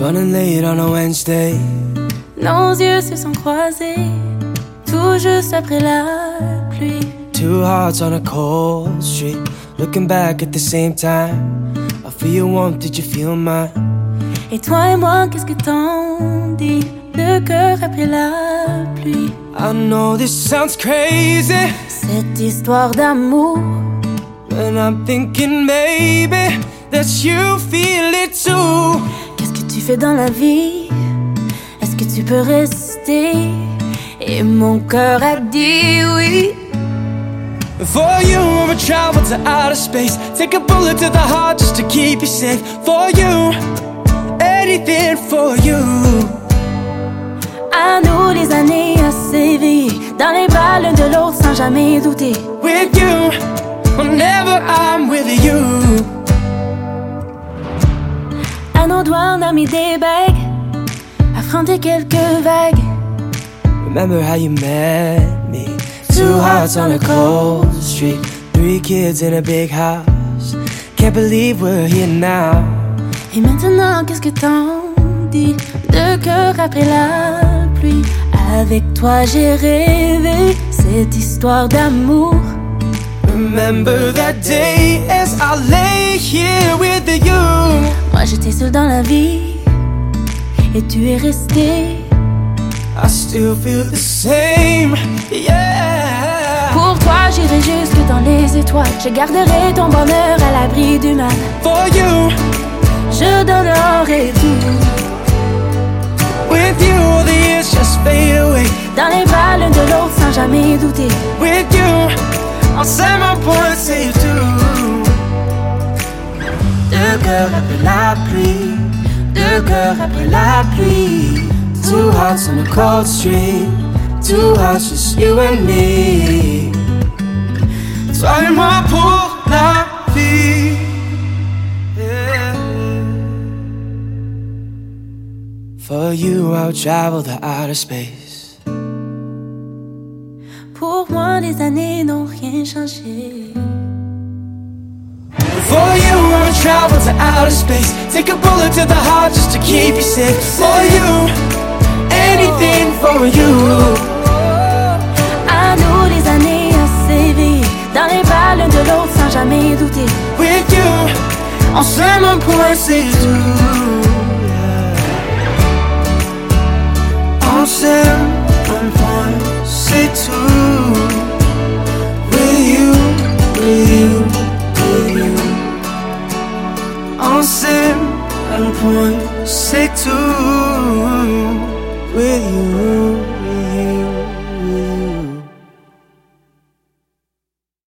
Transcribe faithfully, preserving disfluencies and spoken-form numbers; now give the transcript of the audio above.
Running late on a Wednesday. Nos yeux se sont croisés, tout juste après la pluie. Two hearts on a cold street, looking back at the same time. I feel your warmth, did you feel mine? Et toi et moi, qu'est-ce que t'en dis? Le cœur après la pluie. I know this sounds crazy, cette histoire d'amour. And I'm thinking maybe that you feel it too. Qu'est-ce que tu fais dans la vie? Est-ce que tu peux rester? Et mon cœur a dit oui. For you, I would travel to outer space. Take a bullet to the heart just to keep you safe. For you, anything for you. À nous les années à s'éveiller dans les bras l'un de l'autre sans jamais douter. With you, whenever I'm with you. À nos doigts on a mis des bagues, affronter quelques vagues. Remember how you met me? Two hearts on a cold street, three kids in a big house. Can't believe we're here now. Et maintenant qu'est-ce que t'en dis? Deux cœurs après la pluie. Avec toi j'ai rêvé cette histoire d'amour. Remember that day as I lay here with you. Moi j'étais seule dans la vie et tu es resté. I still feel the same, yeah. Pour toi j'irai jusque dans les étoiles. Je garderai ton bonheur à l'abri du mal. For you, je donnerai tout. With you, all the years just fade away. Dans les bras l'un de l'autre sans jamais douter. With you, I'll say my point, say you too. Deux cœurs après la pluie, deux cœurs après la pluie. Two hearts on a cold street, two hearts just you and me. Toi et moi pour la vie. Yeah. For you, I'll travel to outer space. Pour moi, les années n'ont rien changé. For you, I'll travel to outer space. Take a bullet to the heart just to keep you safe. For you, anything for you. À nous les années à s'éveiller dans les bras l'un de l'autre sans jamais douter. With you, on s'aime un point, c'est tout. On s'aime un point, c'est tout. With you, with you, with you. On s'aime un point, c'est tout. With you, with you.